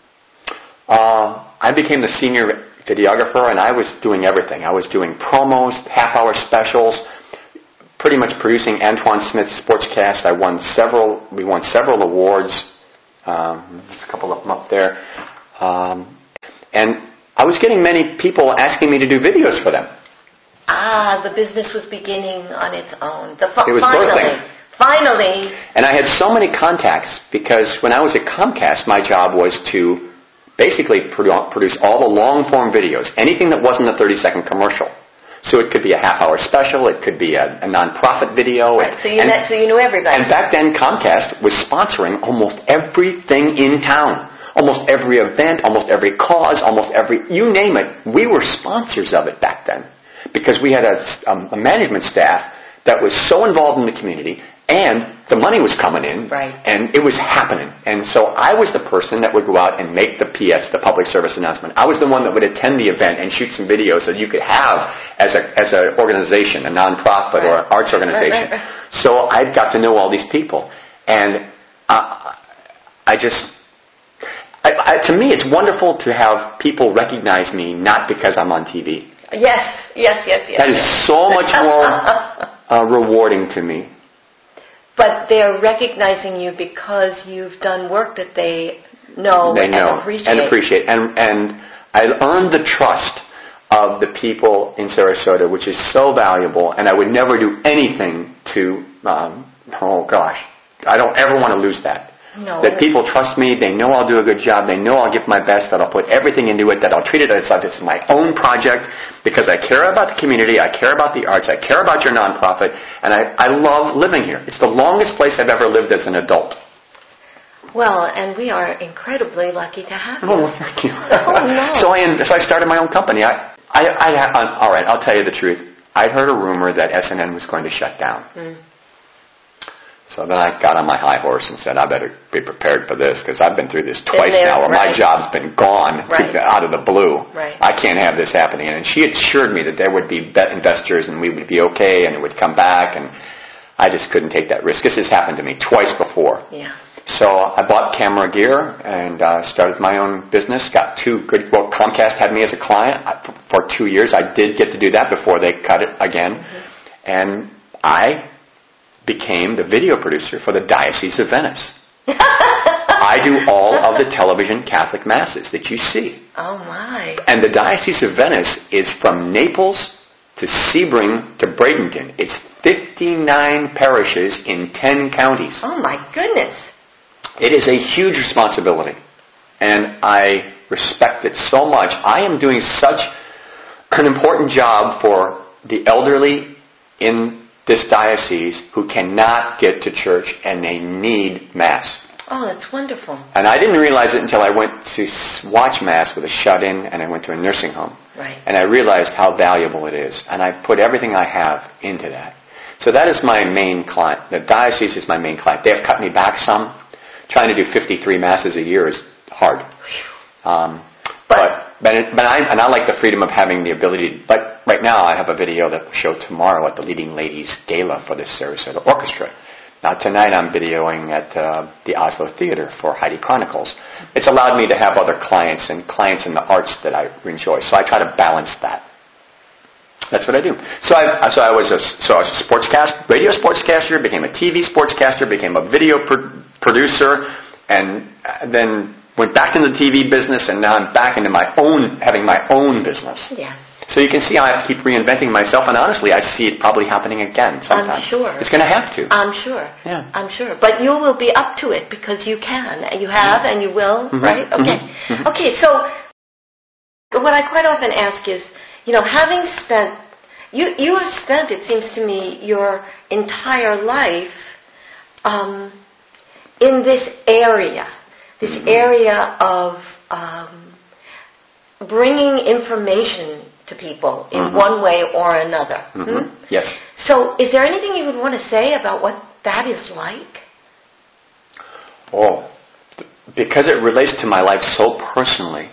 Uh, I became the senior videographer, and I was doing everything. I was doing promos, half-hour specials, pretty much producing Antoine Smith's Sportscast. I won several. We won several awards. Um, there's a couple of them up there, um, and I was getting many people asking me to do videos for them. Ah, the business was beginning on its own. The fu- it was finally. birthing. Finally. And I had so many contacts because when I was at Comcast, my job was to basically produ- produce all the long-form videos, anything that wasn't a thirty-second commercial. So it could be a half-hour special, it could be a, a non-profit video. Right, so you, and, met, so you knew everybody. And back then, Comcast was sponsoring almost everything in town. Almost every event, almost every cause, almost every, you name it, we were sponsors of it back then. Because we had a, um, a management staff that was so involved in the community, and the money was coming in, right. And it was happening. And so I was the person that would go out and make the P S, the public service announcement. I was the one that would attend the event and shoot some videos that you could have as a as an organization, a nonprofit right. or an arts organization. Right, right, right. So I got to know all these people. And uh, I just... I, I, to me, it's wonderful to have people recognize me not because I'm on T V. Yes, yes, yes, yes. That is so much more uh, rewarding to me. But they're recognizing you because you've done work that they know, they know and appreciate. And appreciate. And, and I earned the trust of the people in Sarasota, which is so valuable, and I would never do anything to, um, oh gosh, I don't ever want to lose that. No. That people trust me, they know I'll do a good job, they know I'll give my best, that I'll put everything into it, that I'll treat it as if it's my own project, because I care about the community, I care about the arts, I care about your nonprofit, and I, I love living here. It's the longest place I've ever lived as an adult. Well, and we are incredibly lucky to have you. Oh, well, thank you. Oh, no. so, I, so I started my own company. I, I, I, I, all right, I'll tell you the truth. I heard a rumor that S N N was going to shut down. Mm. So then I got on my high horse and said, I better be prepared for this, because I've been through this twice there, now where right. my job's been gone right. out of the blue. Right. I can't have this happening. And she assured me that there would be investors and we would be okay and it would come back, and I just couldn't take that risk. This has happened to me twice before. Yeah. So I bought camera gear and uh, started my own business. Got two good. Well, Comcast had me as a client for two years. I did get to do that before they cut it again, mm-hmm. and I became the video producer for the Diocese of Venice. I do all of the television Catholic masses that you see. Oh my! And the Diocese of Venice is from Naples to Sebring to Bradenton. It's fifty-nine parishes in ten counties. Oh my goodness! It is a huge responsibility, and I respect it so much. I am doing such an important job for the elderly in this diocese who cannot get to church and they need Mass. Oh, that's wonderful. And I didn't realize it until I went to watch Mass with a shut-in, and I went to a nursing home. Right. And I realized how valuable it is, and I put everything I have into that. So that is my main client. The diocese is my main client. They have cut me back some. Trying to do fifty-three Masses a year is hard. Um, but but, it, but I, and I like the freedom of having the ability to, but right now I have a video that will show tomorrow at the Leading Ladies Gala for the Sarasota Orchestra. Now tonight I'm videoing at uh, the Oslo Theater for Heidi Chronicles. It's allowed me to have other clients and clients in the arts that I enjoy. So I try to balance that. That's what I do. So I so I was a so I was a sportscast, radio sportscaster, became a T V sportscaster, became a video pro- producer, and then went back into the T V business, and now I'm back into my own, having my own business. Yes. So you can see I have to keep reinventing myself, and honestly, I see it probably happening again sometime. I'm sure. It's going to have to. I'm sure. Yeah. I'm sure. But you will be up to it because you can, and you have, yeah. and you will, mm-hmm. right? Okay. Mm-hmm. Okay, so what I quite often ask is, you know, having spent, you, you have spent, it seems to me, your entire life um, in this area, this mm-hmm. area of um, bringing information to people in mm-hmm. one way or another. Mm-hmm. Hmm? Yes. So is there anything you would want to say about what that is like? Oh, because it relates to my life so personally,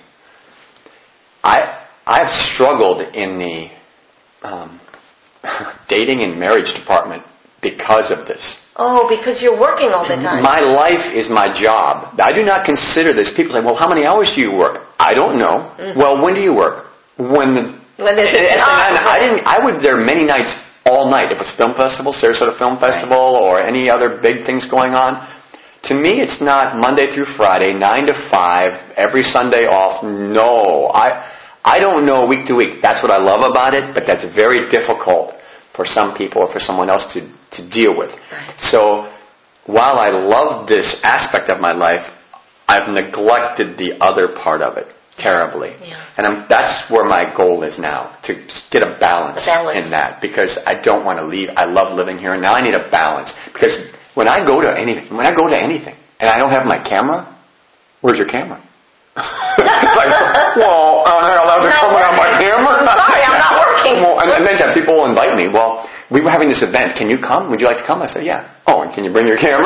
I I've struggled in the um, dating and marriage department because of this. Oh, because you're working all the time. My life is my job. I do not consider this. People say, well, how many hours do you work? I don't know. Mm-hmm. Well, when do you work? When the... When there's a job. I didn't. I would there many nights, all night. If it was film festival, Sarasota Film Festival, right. or any other big things going on. To me, it's not Monday through Friday, nine to five, every Sunday off. No, I I don't know week to week. That's what I love about it, but that's very difficult for some people or for someone else to, to deal with. Right. So while I love this aspect of my life, I've neglected the other part of it terribly. Yeah. And I'm, that's where my goal is now, to get a balance, a balance in that, because I don't want to leave. I love living here, and now I need a balance. Because when I go to anything, when I go to anything, and I don't have my camera, where's your camera? It's like, well, I'm not allowed to come without my camera. Sorry, I'm not working. Well, and, and then have people invite me. Well, we were having this event. Can you come? Would you like to come? I said, yeah. Oh, and can you bring your camera?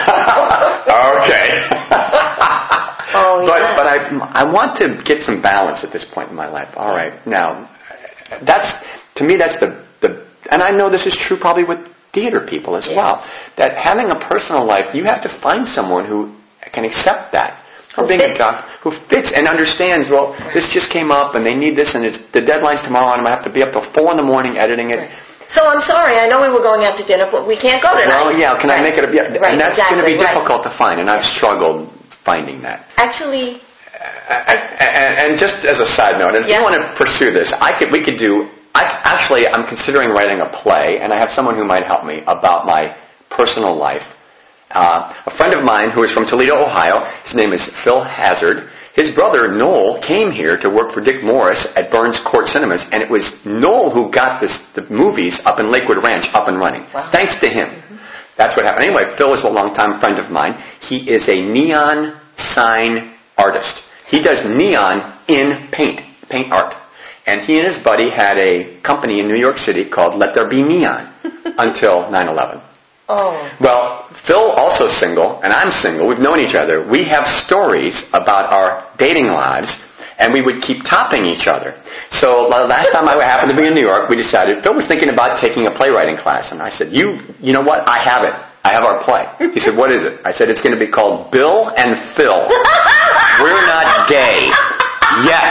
Okay. Oh, but yeah. but I I want to get some balance at this point in my life. All right, now that's to me that's the the and I know this is true probably with theater people as yes. well. That having a personal life, you have to find someone who can accept that. Who being fits. a doc, who fits and understands, well, right. this just came up and they need this and it's the deadline's tomorrow and I'm going to have to be up till four in the morning editing it. Right. So I'm sorry, I know we were going out to dinner, but we can't go tonight. Well, yeah, can right. I make it a... Yeah, right, and that's exactly, going to be right. difficult to find, and I've struggled finding that. Actually... Uh, and, and just as a side note, if yeah. you want to pursue this, I could. We could do... I Actually, I'm considering writing a play, and I have someone who might help me about my personal life. Uh, a friend of mine who is from Toledo, Ohio, his name is Phil Hazard. His brother, Noel, came here to work for Dick Morris at Burns Court Cinemas, and it was Noel who got this, the movies up in Lakewood Ranch up and running. Wow. Thanks to him. Mm-hmm. That's what happened. Anyway, Phil is a longtime friend of mine. He is a neon sign artist. He does neon in paint, paint art. And he and his buddy had a company in New York City called Let There Be Neon until nine eleven. Oh. Well, Phil also single, and I'm single. We've known each other. We have stories about our dating lives, and we would keep topping each other. So the last time I happened to be in New York, we decided, Phil was thinking about taking a playwriting class, and I said, you, you know what? I have it. I have our play. He said, what is it? I said, it's going to be called Bill and Phil. We're not gay. Yet.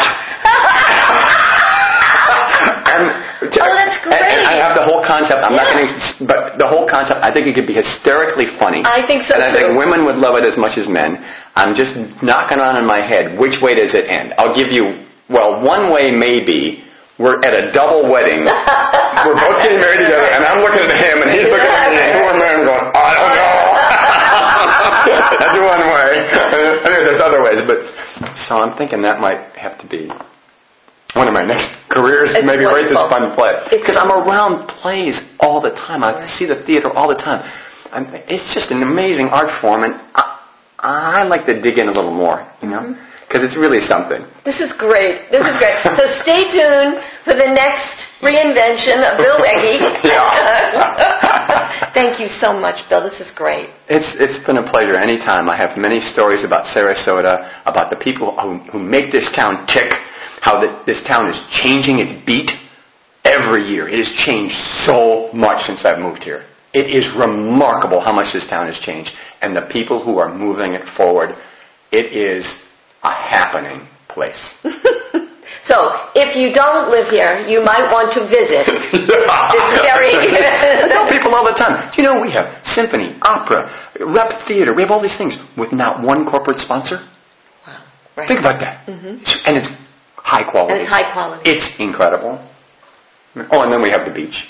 And, oh, that's great. And, and I have the whole concept. I'm yeah. not going to, but the whole concept, I think it could be hysterically funny. I think so, and I too. think women would love it as much as men. I'm just knocking on in my head, which way does it end? I'll give you, well, one way maybe, we're at a double wedding. We're both getting married together, and I'm looking at him, and he's looking at me, and we're married, going, I don't know. That's one way. I mean, there's other ways, but so I'm thinking that might have to be one of my next careers, it's maybe write this wonderful. fun play. Because I'm around plays all the time. I right. see the theater all the time. I'm, it's just an amazing art form, and I, I like to dig in a little more, you know, because mm-hmm. it's really something. This is great. This is great. So stay tuned for the next reinvention of Bill Wege. Thank you so much, Bill. This is great. It's It's been a pleasure anytime. I have many stories about Sarasota, about the people who, who make this town tick, how the, this town is changing its beat every year. It has changed so much since I've moved here. It is remarkable how much this town has changed. And the people who are moving it forward, it is a happening place. So, if you don't live here, you might want to visit this very... I tell people all the time, you know, we have symphony, opera, rep theater, we have all these things with not one corporate sponsor. Wow. Right. Think about that. Mm-hmm. And it's high quality. And it's high quality. It's incredible. Oh, and then we have the beach.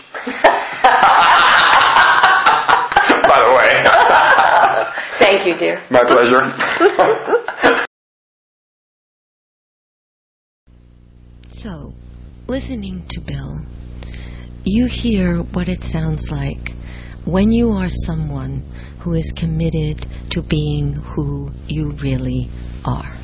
By the way. Thank you, dear. My pleasure. So, listening to Bill, you hear what it sounds like when you are someone who is committed to being who you really are.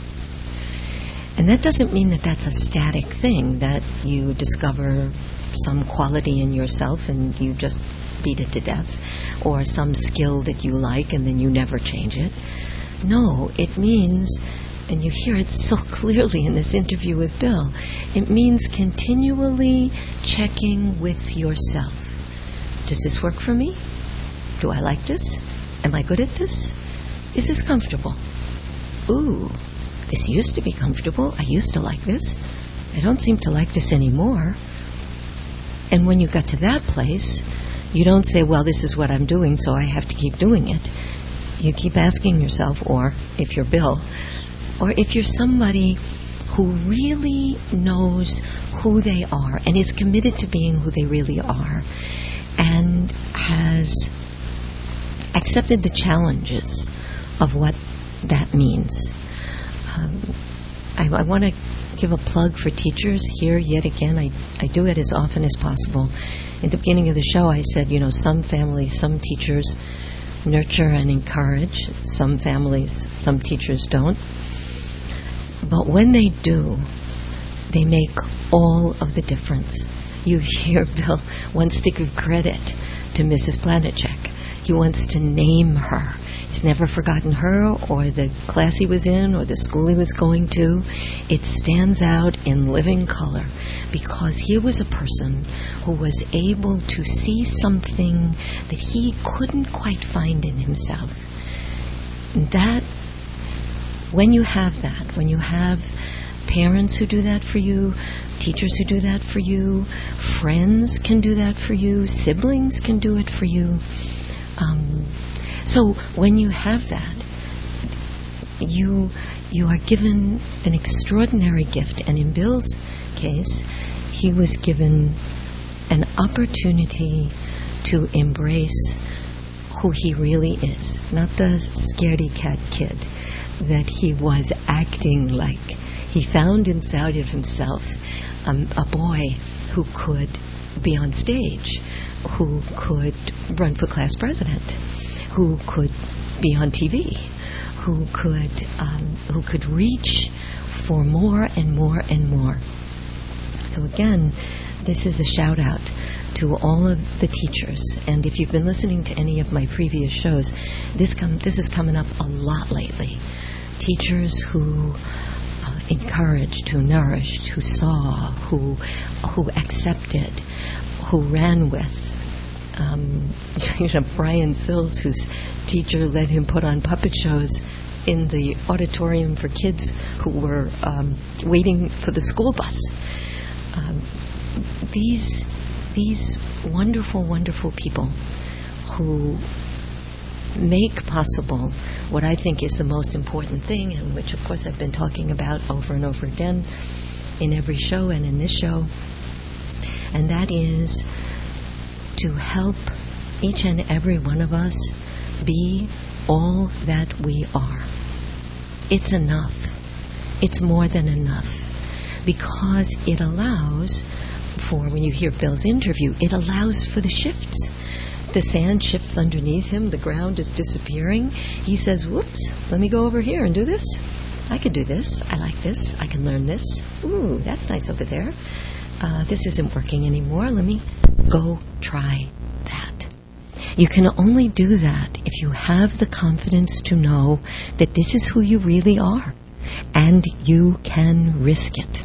And that doesn't mean that that's a static thing, that you discover some quality in yourself and you just beat it to death, or some skill that you like and then you never change it. No, it means, and you hear it so clearly in this interview with Bill, it means continually checking with yourself. Does this work for me? Do I like this? Am I good at this? Is this comfortable? Ooh, this used to be comfortable. I used to like this. I don't seem to like this anymore. And when you got to that place, you don't say, well, this is what I'm doing, so I have to keep doing it. You keep asking yourself, or if you're Bill, or if you're somebody who really knows who they are and is committed to being who they really are and has accepted the challenges of what that means. Um, I, I want to give a plug for teachers here yet again. I, I do it as often as possible. In the beginning of the show, I said, you know, some families, some teachers nurture and encourage. Some families, some teachers don't. But when they do, they make all of the difference. You hear Bill wants to give credit to Missus Planetcheck. He wants to name her. He's never forgotten her or the class he was in or the school he was going to. It stands out in living color because here was a person who was able to see something that he couldn't quite find in himself. And that, when you have that, when you have parents who do that for you, teachers who do that for you, friends can do that for you, siblings can do it for you. Um, so when you have that, you you are given an extraordinary gift. And in Bill's case, he was given an opportunity to embrace who he really is, not the scaredy cat kid that he was acting like. He found inside of himself um, a boy who could be on stage, who could run for class president, who could be on T V, who could um, who could reach for more and more and more. So again, this is a shout out to all of the teachers. And if you've been listening to any of my previous shows, this come this is coming up a lot lately. Teachers who uh, encouraged, who nourished, who saw, who who accepted, who ran with. Um, you know, Brian Sills, whose teacher let him put on puppet shows in the auditorium for kids who were um, waiting for the school bus. Um, these these wonderful, wonderful people who make possible what I think is the most important thing, and which, of course, I've been talking about over and over again in every show and in this show, and that is to help each and every one of us be all that we are. It's enough. It's more than enough. Because it allows for, when you hear Bill's interview, it allows for the shifts. The sand shifts underneath him. The ground is disappearing. He says, whoops, let me go over here and do this. I can do this. I like this. I can learn this. Ooh, that's nice over there. Uh, this isn't working anymore. Let me go try that. You can only do that if you have the confidence to know that this is who you really are, and you can risk it.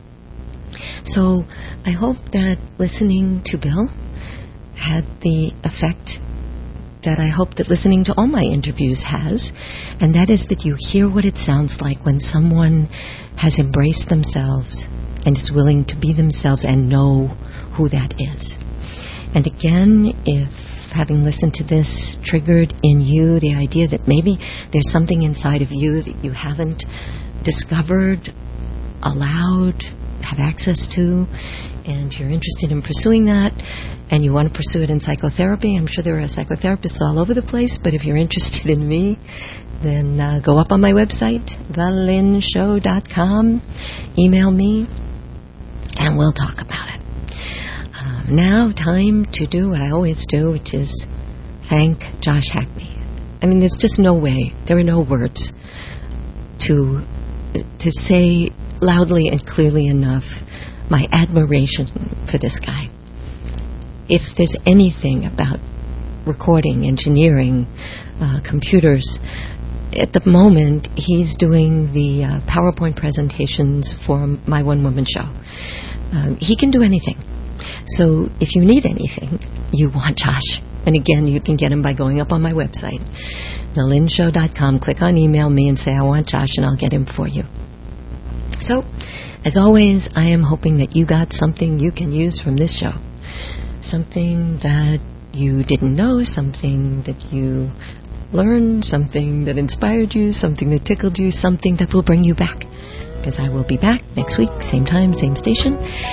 So I hope that listening to Bill had the effect that I hope that listening to all my interviews has, and that is that you hear what it sounds like when someone has embraced themselves and is willing to be themselves and know who that is. And again, if having listened to this triggered in you the idea that maybe there's something inside of you that you haven't discovered, allowed, have access to, and you're interested in pursuing that, and you want to pursue it in psychotherapy, I'm sure there are psychotherapists all over the place, but if you're interested in me, then uh, go up on my website, the lynn show dot com, email me, and we'll talk about it. Uh, now, time to do what I always do, which is thank Josh Hackney. I mean, there's just no way, there are no words to to say loudly and clearly enough my admiration for this guy. If there's anything about recording, engineering, uh, computers, at the moment he's doing the uh, PowerPoint presentations for my one-woman show. Um, he can do anything. So if you need anything, you want Josh. And again, you can get him by going up on my website, the lynn show dot com. Click on email me and say, I want Josh, and I'll get him for you. So, as always, I am hoping that you got something you can use from this show. Something that you didn't know, something that you learned, something that inspired you, something that tickled you, something that will bring you back. Because I will be back next week, same time, same station.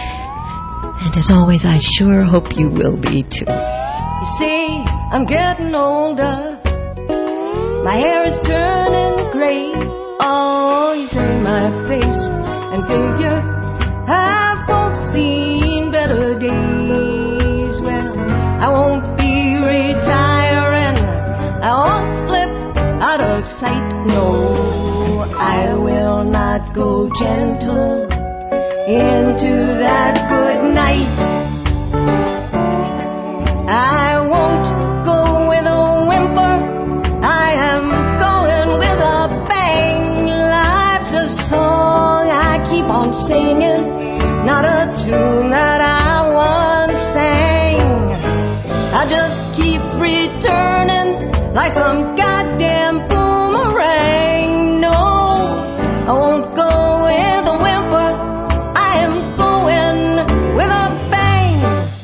And as always, I sure hope you will be too. You see, I'm getting older. My hair is turning gray. Oh, you see my face and figure I've both seen better days. Well, I won't be retiring. I won't slip out of sight. No, I will not go gentle into that good night. I won't go with a whimper. I am going with a bang. Life's a song I keep on singing, not a tune that I once sang. I just keep returning like some goddamn boomerang. No, I won't go with a whimper. I am going with a bang.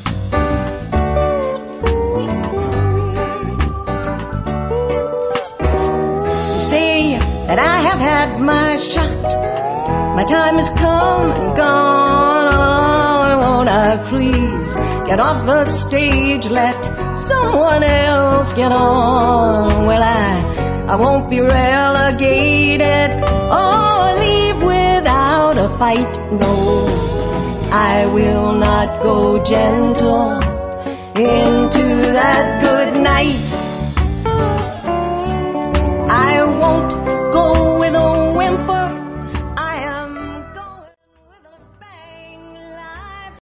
You see that I have had my shot. My time has come and gone. Oh, won't I please get off the stage? Let someone else get on. Well, I, I won't be relegated or leave without a fight. No, I will not go gentle into that good night. I won't